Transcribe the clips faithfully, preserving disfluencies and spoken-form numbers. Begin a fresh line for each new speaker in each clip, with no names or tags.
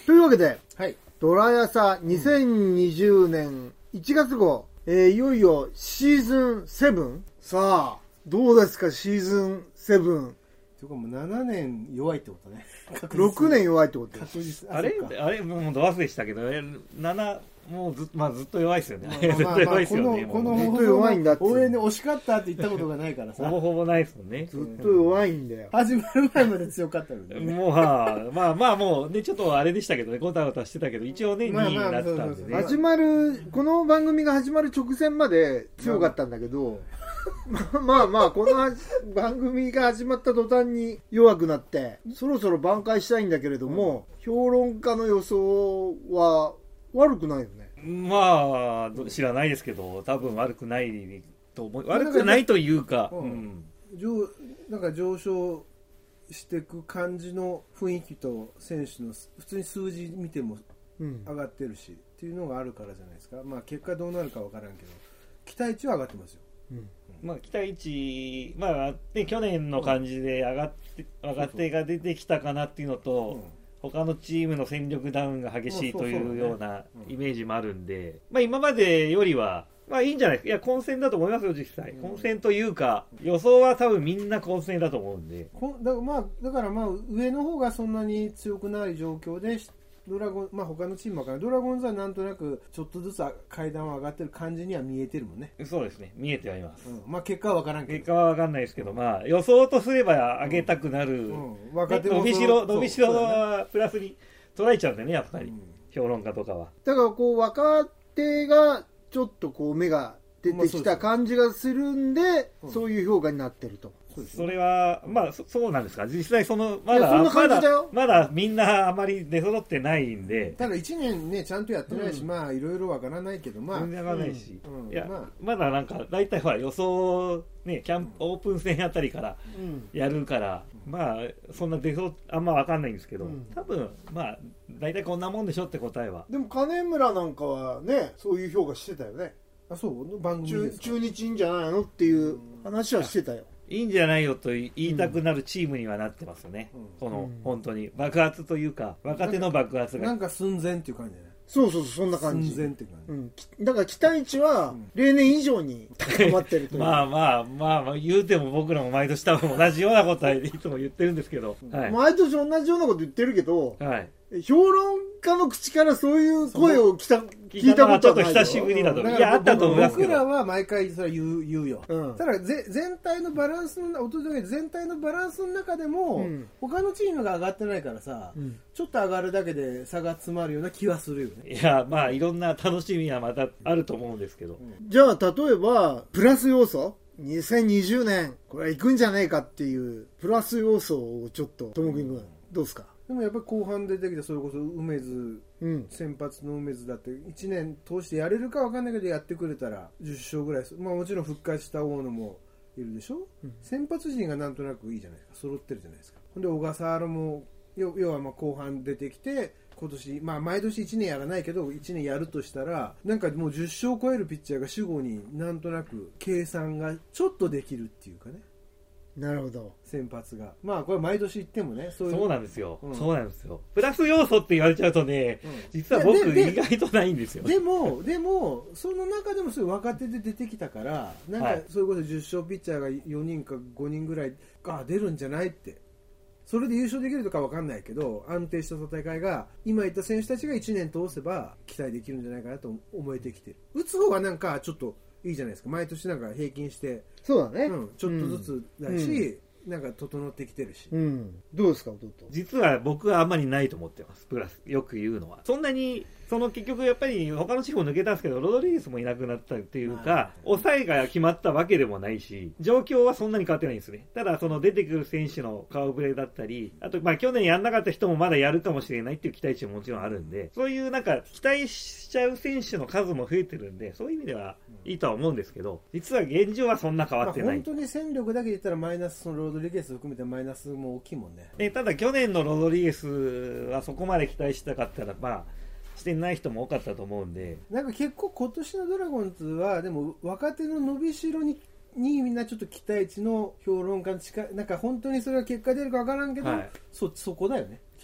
というわけで、
はい、
ドラヤサにせんにじゅうねんいちがつ号、えー、いよいよシーズンセブン。さあどうですかシーズンセブン。
というかもうななねん弱いってことね。
ろくねん弱いってこと
確実。
あれあれもうド忘れしたけどななもう ず,、まあ、ずっと弱いですよね。
まあまあまあ、ずっと弱いですよね。この放送の応援で惜しかったって言ったことがないからさ。
ほぼほぼないですもんね。
ずっと弱いんだよ。
始まる前まで強かったので、ね。
もうはあ、まあまあもうねちょっとあれでしたけどね、ゴタゴタしてたけど一応ね、にいになったんでね。
始まるこの番組が始まる直前まで強かったんだけど、まあまあまあこの番組が始まった途端に弱くなってそろそろ挽回したいんだけれども、うん、評論家の予想は悪くないよね。
まあ知らないですけど多分悪くないと思い悪くないというか、
うん、上なんか上昇していく感じの雰囲気と選手の普通に数字見ても上がってるし、うん、っていうのがあるからじゃないですか。まあ結果どうなるか分からんけど期待値は上がってますよ。うん、
まあ、期待値、まあね、去年の感じで上がって、うん、若手が出てきたかなっていうのと、うん、他のチームの戦力ダウンが激しいというようなイメージもあるんで、まあ、今までよりは、まあいいんじゃないですか。いや混戦だと思いますよ実際、うん、混戦というか予想は多分みんな混戦だと思うんで、
だ, まあ、だからまあ上の方がそんなに強くない状況でドラゴン、まあ他のチームはからドラゴンズはなんとなくちょっとずつ階段を上がってる感じには見えてるもんね。
そうですね、見えてはいます、
うん、まあ結果は分からんけど、
結果は分かんないですけど、まあ予想とすれば上げたくなる、うんうん、若手も伸びしろ伸びしろはプラスに捉えちゃうんだよねやっぱり、うん、評論家とかは。
だからこう若手がちょっとこう目が出てきた感じがするんで、まあ そう、うん、そういう評価になってると。
それはまあ そ, そうなんですか実際そのまだそんな感じだよ。まだまだみんなあまり出揃ってないんで、
ただいちねんねちゃんとやってないし、うん、まあいろいろわからないけどまあ
全然わからないし、
うんうん、
いや、
まあ、
まだなんか大体ほら予想ねキャンプ、うん、オープン戦あたりからやるから、うん、まあそんな出そうあんまわかんないんですけど、うん、多分まあ大体こんなもんでしょって答えは。
でも金村なんかはねそういう評価してたよね。
あ、そう番組ですか。
中日いいんじゃないのっていう話はしてたよ。
いいんじゃないよと言いたくなるチームにはなってますよね、うん、この、うん、本当に爆発というか若手の爆発が
なんか寸前っていう感じじゃない。
そうそうそうそんな感じ。
寸前っていう感じ、
うん、だから期待値は例年以上に高まってるという
まあまあまあまあ言うても僕らも毎年多分同じようなことはいつも言ってるんですけど、はい、
毎年同じようなこと言ってるけど、
はい、
評論家の口からそういう声を聞た聞いたことはないよ。
ちょっと久しぶりだと、うん、いやあったと思いますけど
僕らは毎回それ言う、言うよ、うん、ただぜ全体のバランスのおととい全体のバランスの中でも、うん、他のチームが上がってないからさ、うん、ちょっと上がるだけで差が詰まるような気はするよね。
いやまあいろんな楽しみはまたあると思うんですけど、
うん、じゃあ例えばプラス要素にせんにじゅうねんこれはいくんじゃねえかっていうプラス要素をちょっとともくん君どうですか。
でもやっぱり後半出てきたそれこそ梅津、うん、先発の梅津だっていちねん通してやれるか分かんないけどやってくれたらじゅっしょうぐらいです。まあもちろん復活した大野もいるでしょ、うん、先発陣がなんとなくいいじゃないですか、揃ってるじゃないですか。ほんで小笠原も要はまあ後半出てきて今年まあ毎年いちねんやらないけどいちねんやるとしたらなんかもうじゅっしょう超えるピッチャーが主語になんとなく計算がちょっとできるっていうかね。
なるほど。
先発がまあこれ毎年言ってもね
そういうそうなんですよ、うん、そうなんですよ。プラス要素って言われちゃうとね、うん、実は僕意外とないんですよ。
でもでもその中でもそういう若手で出てきたからなんかそれこそじゅっしょうピッチャーがよにんかごにんぐらいが出るんじゃないって、それで優勝できるとか分かんないけど安定した戦いが今言った選手たちがいちねん通せば期待できるんじゃないかなと思えてきてる。打つ方はなんかちょっといいじゃないですか。毎年なんか平均して
そうだね、
うん、ちょっとずつだし、うん、なんか整ってきてるし、
うん、どうですか弟。
実は僕はあんまりないと思ってます。プラスよく言うのはそんなにその結局やっぱり他のチームも抜けたんですけどロドリゲスもいなくなったっていうか抑えが決まったわけでもないし状況はそんなに変わってないんですね。ただその出てくる選手の顔ぶれだったりあとまあ去年やんなかった人もまだやるかもしれないっていう期待値ももちろんあるんでそういうなんか期待しちゃう選手の数も増えてるんでそういう意味ではいいとは思うんですけど実は現状はそんな変わってない、まあ、
本当に戦力だけで言ったらマイナスそのロドリゲス含めてマイナスも大きいもんね。
えただ去年のロドリゲスはそこまで期待したかったらまあしてない人も多かったと思うんで
なんか結構今年のドラゴンズはでも若手の伸びしろににみんなちょっと期待値の評論家の近いなんか本当にそれは結果出るか分からんけど、はい、そ, そこだよね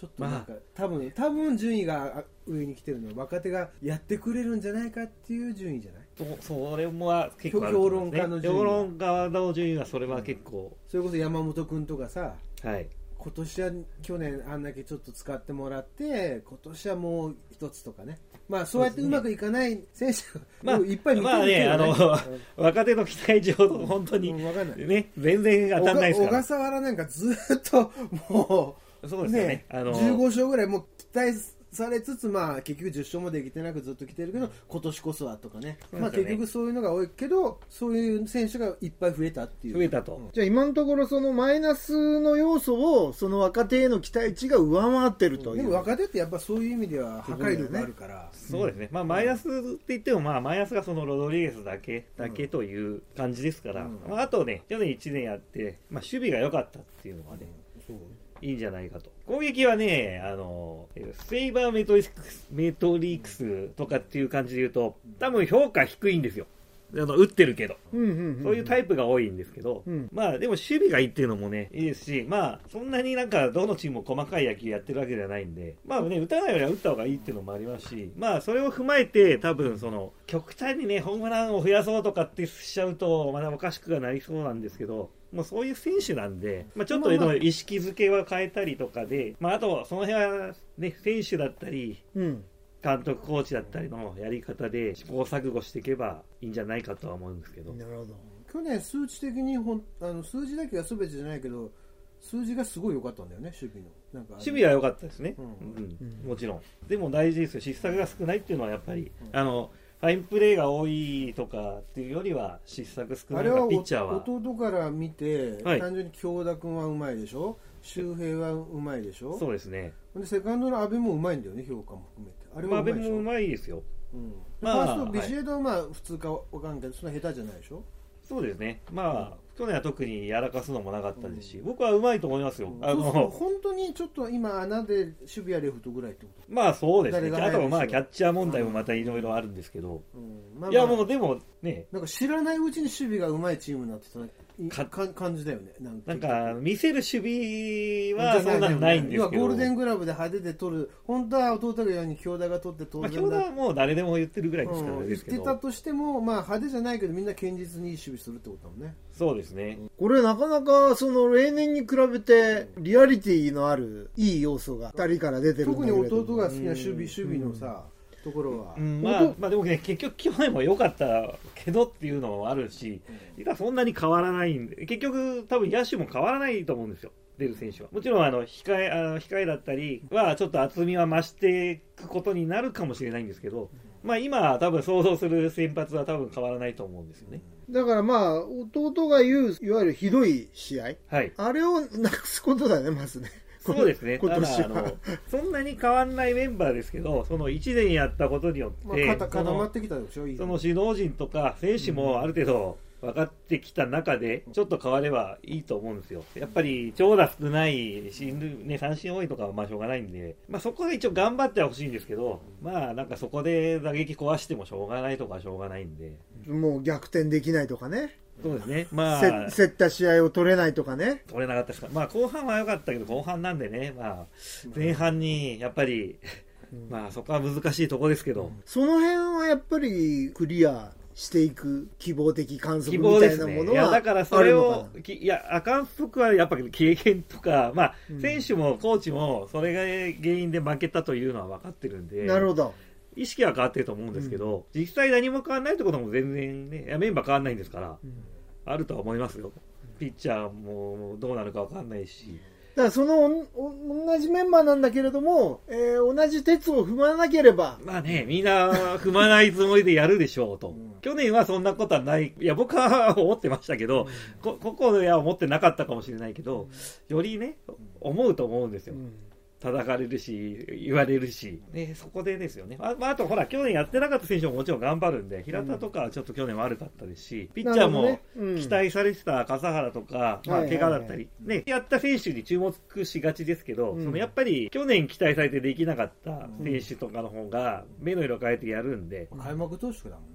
ちょっとなんか、まあ、多分多分順位が上に来てるのは若手がやってくれるんじゃないかっていう順位じゃない。
そ, それも結構あると思いますね。
評論家の順位
評論家の順位はそれは結構、
それこそ山本君とかさ、
はい、
今年は去年あんだけちょっと使ってもらって今年はもう一つとかね、まあそうやってうまくいかない選手が、ね、いっぱい見てるけどね、まあね、あの、
うん、若手の期待値ほど本当に、うん、ね、全然当たんないですから。
小笠原なんかずっともう
そうですよね、
ね、あのじゅうご勝ぐらいもう期待されつつ、まあ、結局じゅっ勝もできてなくずっと来てるけど今年こそはとかね、まあ、結局そういうのが多いけどそういう選手がいっぱい増えたっていう
増えたと、
うん、じゃあ今のところそのマイナスの要素をその若手への期待値が上回ってるという、
でも若手ってやっぱそういう意味では破壊力があるから、
そうですね、まあ、マイナスって言っても、まあ、マイナスがそのロドリゲスだけだけという感じですから、うんまあ、あとね去年いちねんやって、まあ、守備が良かったっていうのはね、うん、そういいんじゃないかと。攻撃はね、あの、セイバーメトリクス、メトリクスとかっていう感じで言うと、多分評価低いんですよ。あの打ってるけど、うんうんうんうん、そういうタイプが多いんですけど、うん、まあでも守備がいいっていうのもねいいですし、まあそんなになんかどのチームも細かい野球やってるわけではないんで、まあね打たないよりは打った方がいいっていうのもありますし、まあそれを踏まえて多分その極端にねホームランを増やそうとかってしちゃうとまだおかしくはなりそうなんですけど。もうそういう選手なんで、まあ、ちょっと意識づけは変えたりとかで、まあ、あとその辺は、ね、選手だったり、うん、監督コーチだったりのやり方で試行錯誤していけばいいんじゃないかとは思うんですけど。
なるほど。去年数値的にほんあの数字だけは全てじゃないけど数字がすごい良かったんだよね、守備の。なんか
守備は良かったですね、うんうんうん、もちろん。でも大事ですよ、失策が少ないっていうのはやっぱり、うん、あのファインプレーが多いとかっていうよりは失策少ないがピッチャーは。
あれは弟から見て、はい、単純に京田君はうまいでしょ、周平はうまいでしょ。
そうですね。
でセカンドの阿部もうまいんだよね、評価も含めて。
あれはうまいでしょ。阿部もうまいですよ。
うん。まあ、ファーストビシエドはまあ普通かわかんないけど、そんな下手じゃないでしょ。
そうですね。まあ、うん、去年は特にやらかすのもなかったですし、うん、僕はうまいと思いますよ。うん、あの
そうそう本当にちょっと今穴で守備やレフトぐらいってこと。
まあそうですね。あとはまあキャッチャー問題もまたいろいろあるんですけど、うんまあまあ、いやもうでもね、
なんか知らないうちに守備がうまいチームになってたか感じだよね。
なんか、なんか見せる守備はそんなのないんですけど、
ゴールデングラブで派手で取る、本当は弟が言うように京田が取って当然だ、
まあ、京田はもう誰でも言ってるぐらいですから、ねうん、
言ってたとしても、まあ、派手じゃないけどみんな堅実にいい守備するってことだもんね。
そうですね。
これなかなかその例年に比べてリアリティのあるいい要素がふたりから出てるんだけれども、
特に弟が好きな守備、守備のさ、うん、ところは、
うんまあ、まあでもね結局去年も良かったけどっていうのもあるし、実はそんなに変わらないんで、結局多分野手も変わらないと思うんですよ、出る選手は。もちろんあの控え、あの控えだったりはちょっと厚みは増していくことになるかもしれないんですけど、まあ今多分想像する先発は多分変わらないと思うんですよね。
だからまあ弟が言ういわゆるひどい試合、
はい、
あれをなくすことだね、まずね。
そうですね。ただあのそんなに変わんないメンバーですけど、そのいちねんやったことによって、
まあ、固まってきたでしょ。
その指導陣とか選手もある程度分かってきた中でちょっと変わればいいと思うんですよ。やっぱり長打少ない進、ね、三振多いとかはまあしょうがないんで、まあ、そこは一応頑張ってほしいんですけど、まあなんかそこで打撃壊してもしょうがないとかしょうがないんで、
もう逆転できないとかね。
そうですね。まあ
競った試合を取れないとかね。
取れなかったですから。まあ後半は良かったけど後半なんでね、まあ前半にやっぱり、うん、まあそこは難しいところですけど、うん、
その辺はやっぱりクリアしていく希望的観測みたいなものは、ね、いやだからそれを
いや観測はやっぱり経験とか、まあ、選手もコーチもそれが原因で負けたというのは分かってるんで、
なるほど、
意識は変わってると思うんですけど、うん、実際何も変わらないってことも全然ね、いやメンバー変わらないんですから、うん、あるとは思いますよ。ピッチャーもどうなるか分かんないし、
だからその同じメンバーなんだけれども、えー、同じ鉄を踏まなければ、
まあね、みんな踏まないつもりでやるでしょうと、うん、去年はそんなことはない、いや僕は思ってましたけど、うん、こ, ここでは思ってなかったかもしれないけど、うん、よりね思うと思うんですよ、うん、叩かれるし言われるし、ね、そこでですよね。 あ,、まあ、あとほら去年やってなかった選手ももちろん頑張るんで、平田とかはちょっと去年悪かったですし、ピッチャーも期待されてた笠原とか、まあ、怪我だったり、ね、やった選手に注目しがちですけど、うん、そのやっぱり去年期待されてできなかった選手とかの方が目の色変えてやるんで、
開幕投手だもんね。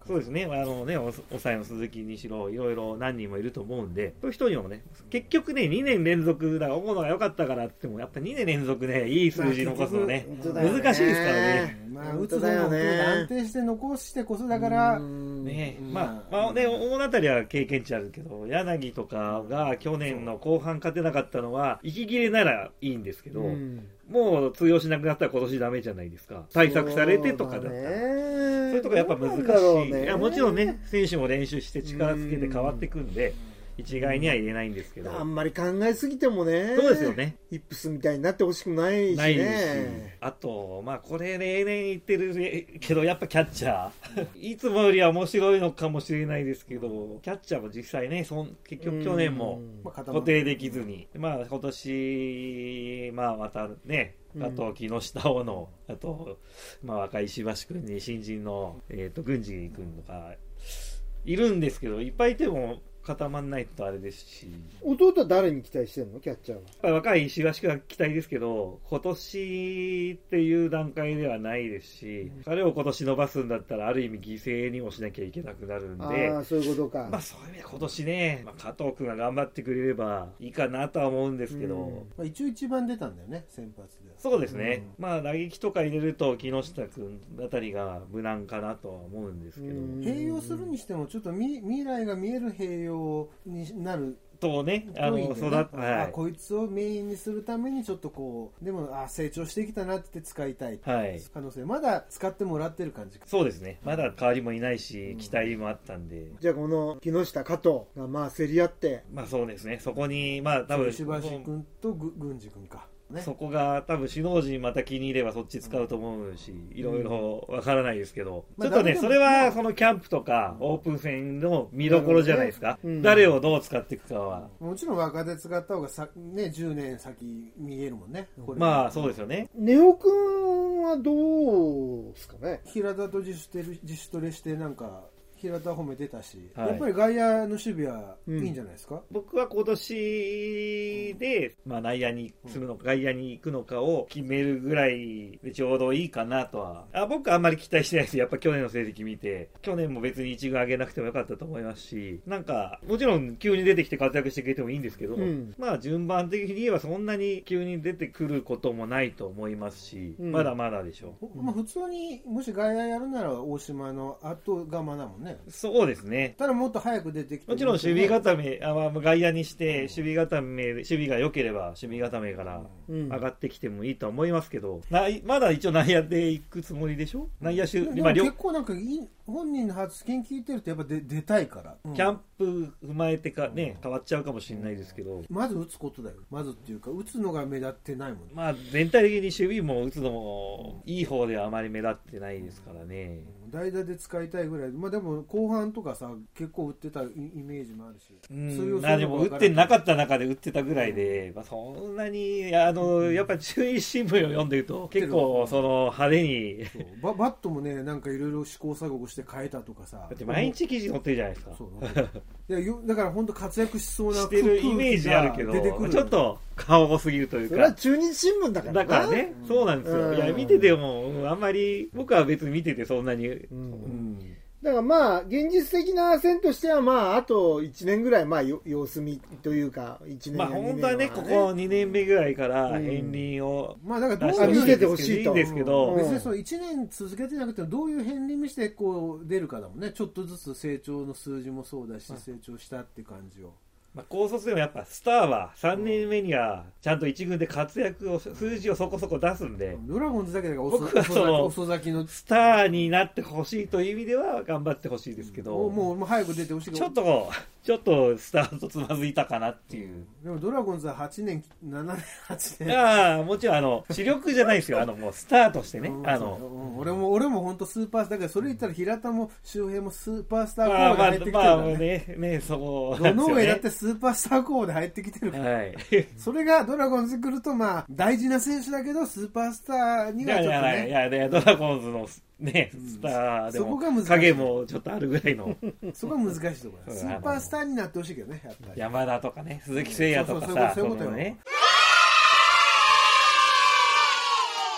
そうですね、あのね、抑えの鈴木にしろ、いろいろ何人もいると思うんで、そういう人にもね、結局ね、にねん連続だから、思うのが良かったからって言っても、やっぱにねん連続ね、いい数字残すのね、まあ、難しいですからね。
まあ、打つ方も安定して残してこそだから、
ね、まあ、まあね、大当たりは経験値あるけど、柳とかが去年の後半勝てなかったのは、息切れならいいんですけど、もう通用しなくなったら今年ダメじゃないですか。対策されてとかだったら。そういうとこやっぱ難しい。ね、いやもちろんね、選手も練習して力つけて変わっていくんで、一概には言えないんですけど。
あんまり考えすぎてもね。
そうですよね。
イップスみたいになってほしくないしね。ないし。
あと、まあこれ例年言ってるけど、やっぱキャッチャー。いつもよりは面白いのかもしれないですけど、キャッチャーも実際ね、そん結局去年も固定できずに、まあ今年、まあまたね、あと木下大野、あと、まあ、若い石橋君に新人の、えー、と郡司君とかいるんですけど、いっぱいいても固まんないとあれですし。
弟は誰に期待してんのキャッチャーは。
やっぱり若い石橋君が期待ですけど、今年っていう段階ではないですし、うん、彼を今年伸ばすんだったらある意味犠牲にもしなきゃいけなくなるんで、
ああそういうことか。
まあそういう意味で今年ね、まあ、加藤君が頑張ってくれればいいかなとは思うんですけど、うん、
まあ、一応一番出たんだよね、先発で。
そうですね、うん、まあ打撃とか入れると木下君あたりが無難かなとは思うんですけど、
併用するにしてもちょっと未来が見える併用になる
とね、あの、育った、
はい、こいつをメインにするためにちょっとこう、でもあ成長してきたなって使いたい、はい、可能性、まだ使ってもらってる感じか。
そうですね、まだ代わりもいないし、うん、期待もあったんで。
じゃあこの木下加藤がまあ競り合って、
まあそうですね、そこにまあ多分
石橋君と郡司君か。
ね、そこが多分首脳陣また気に入ればそっち使うと思うし、いろいろわからないですけど、うん、ちょっとね、それはそのキャンプとかオープン戦の見どころじゃないですか、うん、誰をどう使っていくかは。
もちろん若手使った方がさ、ね、じゅうねん先見えるもんね。
これまあそうですよね。
ネオ君はどうですかね。
平田と自主テレ自主トレしてなんか平田褒めてたし、はい、やっぱり外野の守備はいいんじゃないですか、うん、
僕は今年で、まあ、内野にするのか、うん、外野に行くのかを決めるぐらいでちょうどいいかなとは。あ僕はあんまり期待してないです。やっぱ去年の成績見て、去年も別に一軍上げなくてもよかったと思いますし、なんかもちろん急に出てきて活躍してくれてもいいんですけど、うん、まあ順番的に言えばそんなに急に出てくることもないと思いますし、うん、まだまだでしょう、
まあ、普通にもし外野やるなら大島の後釜だもんね。
そうですね。
ただもっと早く出てきて、
もちろん守備固め、あ、まあ、外野にして守備固め、守備が良ければ守備固めから上がってきてもいいと思いますけど、うん、まだ一応内野で行くつもりでしょ。内野手、
でも結構なんかいい本人の発言聞いてるとやっぱ出出たいから、
うん、キャンプ踏まえてかね変わっちゃうかもしれないですけど、
まず打つことだよ。まずっていうか打つのが目立ってないもんね。
まあ全体的に守備も打つのもいい方ではあまり目立ってないですからね。
代打で使いたいぐらい。まあでも後半とかさ結構打ってたイメージもあるし、
うん、そういうあでも打ってなかった中で打ってたぐらいで、うん、まあ、そんなにあの、うん、やっぱり中日新聞を読んでると結構その派手に
バ, バットもねなんかいろいろ試行錯誤して変えたとかさ、
だって毎日記事載ってるじゃないですか。
そういやだから本当活躍しそうな
してるイメージあるけど、ちょっと顔多すぎるというか。
それは中日新聞だから
だからね、うん、そうなんですよ。いや見ててもあんまり僕は別に見ててそんなに、うんうん、
だからまあ現実的な線としてはまああといちねんぐらいまあ様子見というかいちねん
まあ本当はねここにねんめぐらいから片鱗を、
うん、まあだから
どう見せてほしいと
いいんですけど、
うん、別にそのいちねん続けてなくてもどういう片鱗見せてこう出るかだもんね。ちょっとずつ成長の数字もそうだし、うん、成長したって感じを。
まあ、高卒でもやっぱスターはさんねんめにはちゃんと一軍で活躍を数字をそこそこ出すんで、
ドラゴンズだけだから
僕はその
遅咲きの
スターになってほしいという意味では頑張ってほしいですけど、
もうもうもう早く出てほしい。
ちょっとちょっとスタートつまずいたかなっていう。
でもドラゴンズははちねんななねんはちねん
ああもちろんあの主力じゃないですよ。あのもうスターとしてね、あの、
うん、俺も俺も本当スーパースターだから、それ言ったら平田も周平もスーパースター候補で入ってきてるからね。まあまあねねそうなんですよね。どの上だってスーパースター候補で入ってきてるから、はい、それがドラゴンズ来るとまあ大事な選手だけどスーパースターにはちょっとね、
いやいやいやドラゴンズのね、スターでも影もちょっとあるぐらいの
そこが難しいところ。スーパースターになってほしいけどね、やっぱり
山田とかね、鈴木誠也とかさ、そういうことよね。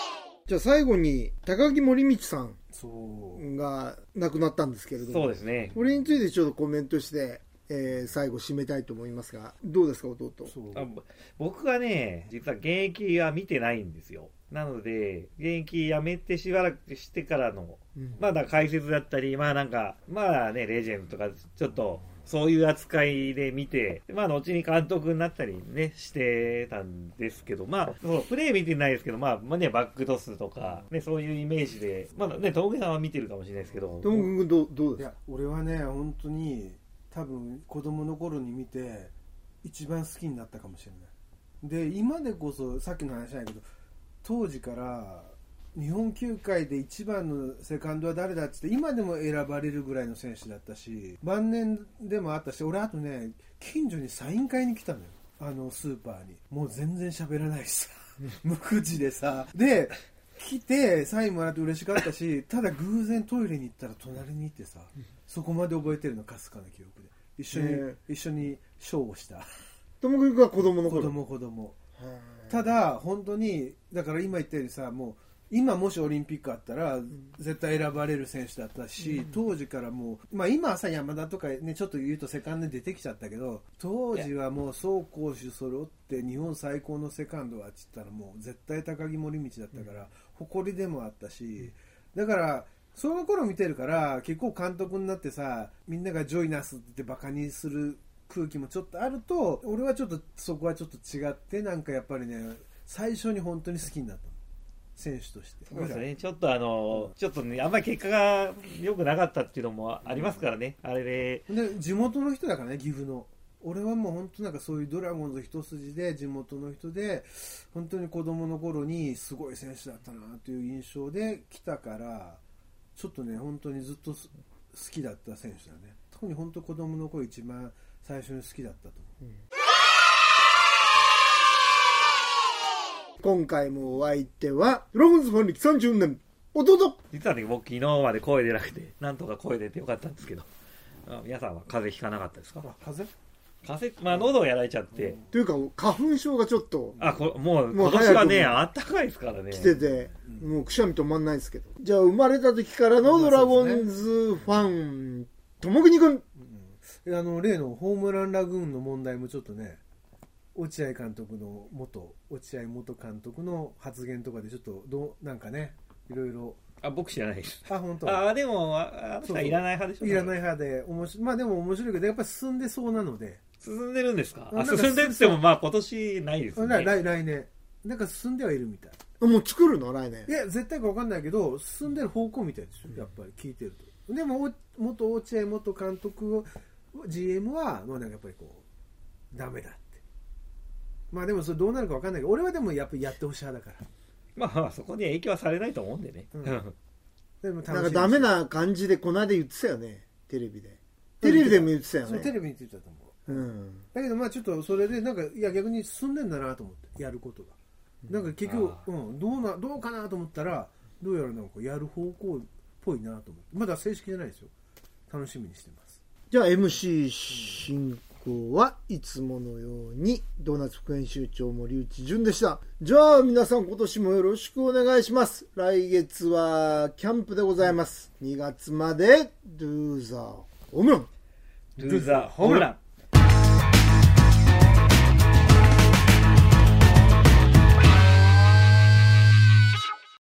じゃあ最後に高木森道さん
そう
が亡くなったんですけれども、
そうですね。
これについてちょっとコメントして、えー最後締めたいと思いますが、どうですか弟。
そう
あ僕はね、実は現役は見てないんですよ。なので、現役辞めてしばらくしてからの、
うん、
まだ解説だったり、まあなんか、まあね、レジェンドとか、ちょっと、そういう扱いで見て、まあ後に監督になったりね、してたんですけど、まあ、そうプレー見てないですけど、まあ、まあね、バックトスとか、ね、そういうイメージで、まだね、トムさんは見てるかもしれないですけど。
トム君どう、どう
い
ですか。
や俺はね本当に多分子供の頃に見て一番好きになったかもしれないで今でこそさっきの話じゃないけど当時から日本球界で一番のセカンドは誰だって言って今でも選ばれるぐらいの選手だったし晩年でもあったし俺あとね近所にサイン会に来たのよあのスーパーにもう全然喋らないしさ無口でさで来てサインもらって嬉しかったしただ偶然トイレに行ったら隣にいてさそこまで覚えてるのかすかな記憶で一緒に、
ね、
一緒にショーをした
トム君が子供の頃。
子供子供ただ本当にだから今言ったようにさもう今もしオリンピックあったら絶対選ばれる選手だったし、うん、当時からもう、まあ、今はさ山田とかねちょっと言うとセカンドに出てきちゃったけど当時はもう走攻守揃って日本最高のセカンドはっつったらもう絶対高木森道だったから、うん、誇りでもあったしだからその頃見てるから結構監督になってさみんながジョイナスってバカにする空気もちょっとあると俺はちょっとそこはちょっと違ってなんかやっぱりね最初に本当に好きになった選手として。
そうですね。ちょっとあの、うん、ちょっとねあんまり結果が良くなかったっていうのもありますからね、うん、あれで
で地元の人だからね岐阜の俺はもう本当なんかそういうドラゴンズ一筋で地元の人で本当に子供の頃にすごい選手だったなという印象で来たからちょっとね本当にずっと好きだった選手だね。特に本当子供の頃一番最初に好きだったと思う、うん
今回もお相手はドラゴンズファン歴さんじゅうねん弟。
実はね僕昨日まで声出なくてなんとか声出てよかったんですけど皆さんは風邪ひかなかったですか。
風邪
風邪まあ喉をやられちゃって、うん、
というか花粉症がちょっと
あこもう今年はねあったかいですからね
来てて、うん、もうくしゃみ止まんないですけどじゃあ生まれた時からのドラゴンズファンともぐに君、
うん、あの例のホームランラグーンの問題もちょっとね落合監督の元落合元監督の発言とかでちょっとどうなんかねいろいろ
あ僕知らないです。
あ本当。
あでもああいらない派でしょ。
いらない派で面白まあでも面白いけどやっぱり進んでそうなので。
進んでるんですか。あ進んでってもまあ今年ないですね。
来来年なんか進んではいるみたい。
もう作るの来年。
いや絶対か分かんないけど進んでる方向みたいですよ、うん、やっぱり聞いてると。でも元落合元監督 ジーエム はもうなんかやっぱりこうダメだ。まあでもそれどうなるか分かんないけど俺はでもやっぱりやってほしい派だから
まあ、まあそこに影響はされないと思うんでね、うん、
でもなんかダメな感じでこの間言ってたよねテレビでテレビでも言ってたよね。
そうテレビに言ってたと思う、
うん、
だけどまあちょっとそれでなんかいや逆に進んでんだなと思ってやることが、うん、なんか結局、うん、どうなどうかなと思ったらどうやらなんかやる方向っぽいなと思ってまだ正式じゃないですよ楽しみにしてます。
じゃあ エムシー 進行はいつものようにドーナツ副編集長森内淳でした。じゃあ皆さん今年もよろしくお願いします。来月はキャンプでございます。にがつまで Do the Home Run
Do the Home Run